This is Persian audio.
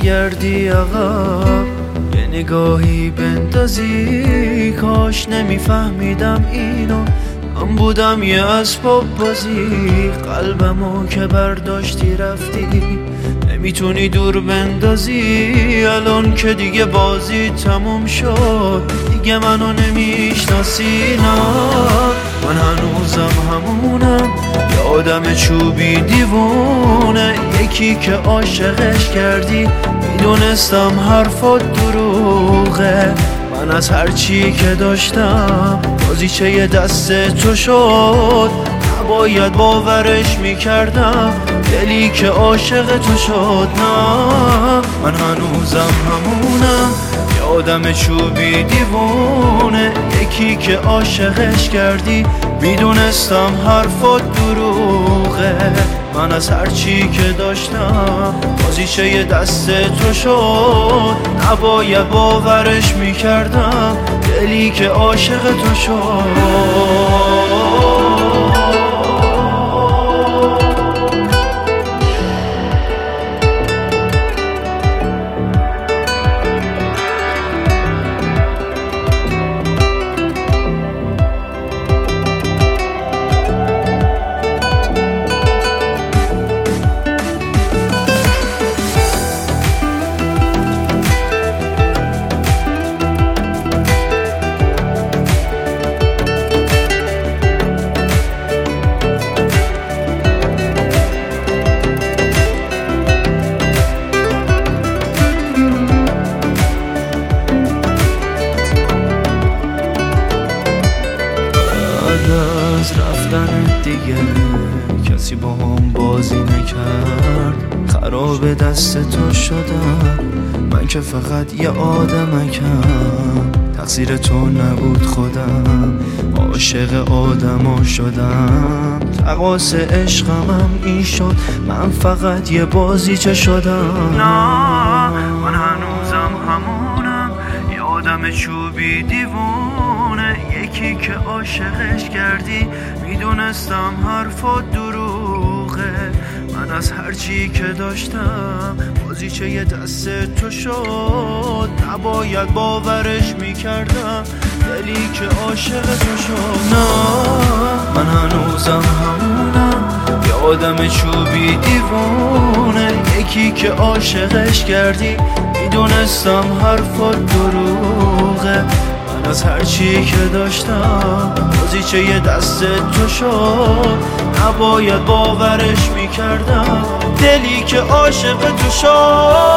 برگردی عقب، یه نگاهی بندازی. کاش نمیفهمیدم اینو، من بودم یه اسباب بازی. قلبمو که برداشتی رفتی، نمیتونی دور بندازی. الان که دیگه بازی تموم شد، دیگه منو نمیشناسی. نه من هنوزم همونم، یه آدم چوبی دیوونه. یکی که عاشقش کردی، میدونستم حرفات دروغه. من از هرچی که داشتم بازیچه یه دست تو شد. نباید باورش میکردم، دلی که عاشق تو شد. نه من هنوزم همونم، یه آدم چوبی دیوونه. یکی که عاشقش کردی، میدونستم حرفات دروغه. من از هرچی که داشتم بازیچه یه دست تو شد. نباید باورش میکردم، دلی که عاشق تو شد. از رفتن دیگه کسی با هم بازی نکرد. خراب دست تو شدم، من که فقط یه آدمکم. تقصیر تو نبود خودم، عاشق آدما شدم. تقاص عشقمم این شد، من فقط یه بازیچه شدم. نه من هنوزم همونم، یه آدم چوبی دیوونه. یکی که عاشقش کردی، میدونستم حرفات دروغه. من از هرچی که داشتم بازیچه یه دست تو شد. نباید باورش میکردم، دلی که عاشق تو شد. نه من هنوزم همونم، یه آدم چوبی دیوونه. یکی که عاشقش کردی، میدونستم حرفات دروغه. من از هرچی که داشتم بازیچه یه دست تو شد. نباید باورش میکردم، دلی که عاشق تو شد.